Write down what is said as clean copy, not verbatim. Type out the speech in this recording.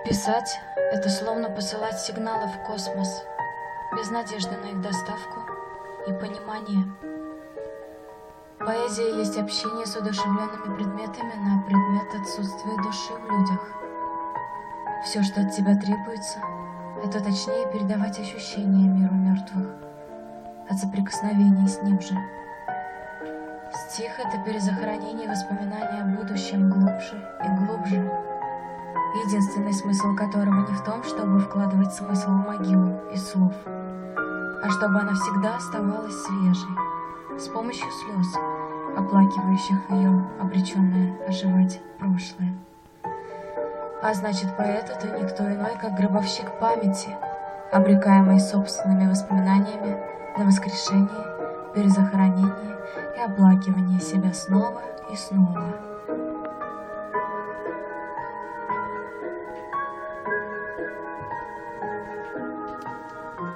Писать — это словно посылать сигналы в космос, без надежды на их доставку и понимания. Поэзия есть общение с одушевленными предметами на предмет отсутствия души в людях. Все, что от тебя требуется, это точнее передавать ощущения миру мертвых от соприкосновений с ним же. Стих — это перезахоронение воспоминаний о будущем глубже и глубже, единственный смысл которого не в том, чтобы вкладывать смысл в могилу из слов, а чтобы она всегда оставалась свежей, с помощью слез, оплакивающих ее обреченное оживать прошлое. А значит, поэт — это никто иной, как гробовщик памяти, обрекаемый собственными воспоминаниями на воскрешение, перезахоронение и оплакивание себя снова и снова.